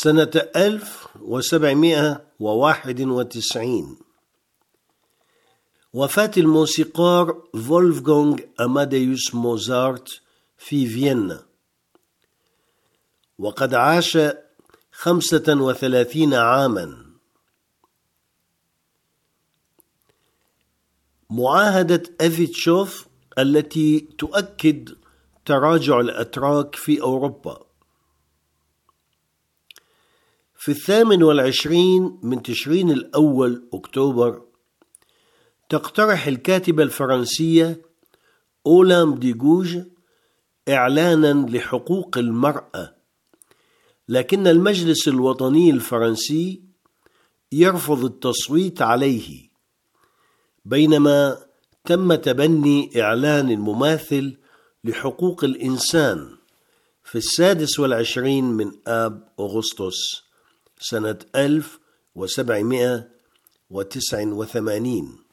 سنة 1791. وفاة الموسيقار فولفغانغ أماديوس موزارت في فيينا، وقد عاش 35 عاما. معاهدة أفيتشوف التي تؤكد تراجع الأتراك في أوروبا. في 28 من تشرين الأول أكتوبر تقترح الكاتبة الفرنسية أولام ديغوج إعلانا لحقوق المرأة، لكن المجلس الوطني الفرنسي يرفض التصويت عليه، بينما تم تبني إعلان مماثل لحقوق الإنسان في 26 من آب أغسطس سنة 1789.